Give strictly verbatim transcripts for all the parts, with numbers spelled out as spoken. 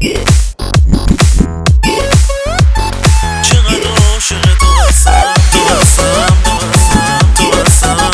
چقدر عاشق تو هستم، تو هستم، تو هستم،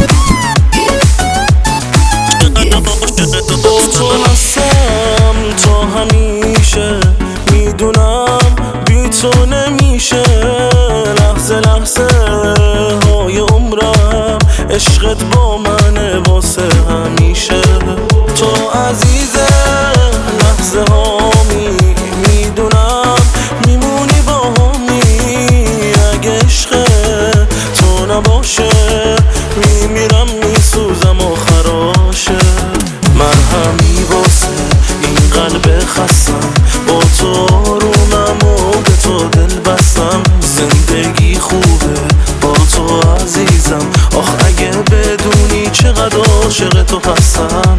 تو هستم. با تو هستم تا همیشه، میدونم بی تو نمیشه. لحظه لحظه های عمرم عشقت با منه واسه همیشه. تو عزیزه لحظه هامی، میدونم میمونی با همی. اگه عشق تو نباشه میمیرم، میسوزم و خراشه. مرهمی واسه این قلب خستم، با تو آرومم و به تو دل بستم. زندگی خوبه با تو عزیزم، آخ اگه بدونی چقدر عاشق تو هستم.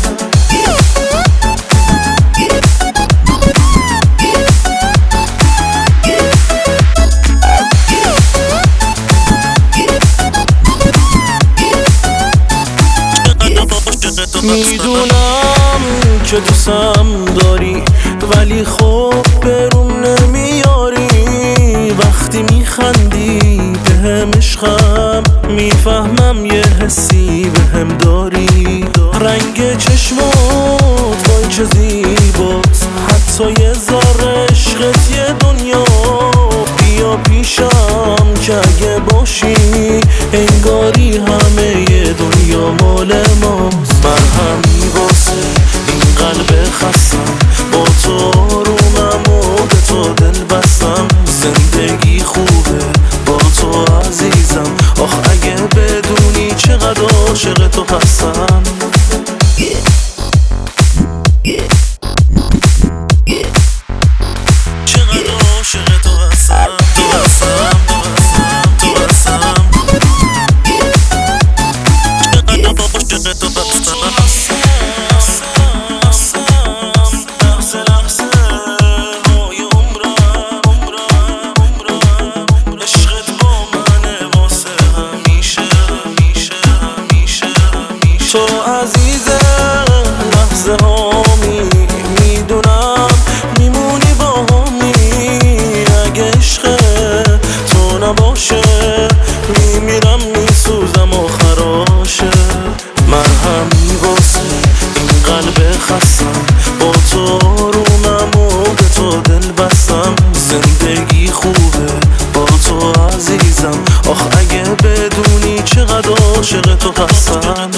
میدونم که دوستم داری، ولی خب برون نمیاری. وقتی میخندی بهم عشقم، میفهمم یه حسی بهم داری. رنگ چشمات وای چه زیباست، حتی یه ذره عشقت یه دنیا. بیا پیشم که اگه باشی انگاری همه یه دنیا مال ماست. مرهمی واسه این قلب خستم، با تو آرومم و به تو دل بستم. زندگی خوبه با تو عزیزم، آخ اگه بدونی چقدر عاشق تو هستم. چقدر عاشق تو هستم، تو هستم، تو هستم، تو هستم. چقدر عاشق تو هستم. لحظه لحظه های عمرم، عمرم، عمرم. عشقت با منه واسه همیشه، همیشه، همیشه، همیشه. تو عزیزه لحظه هامی، میدونم میمونی با همی. اگه عشق تو نباشه میمیرم، میسوزم و خراشه. مرهمی واسه این قلب خستم، با تو آرومم و به تو دل بستم. زندگی خوبه با تو عزیزم، آخ اگه بدونی چقدر عاشق تو هستم.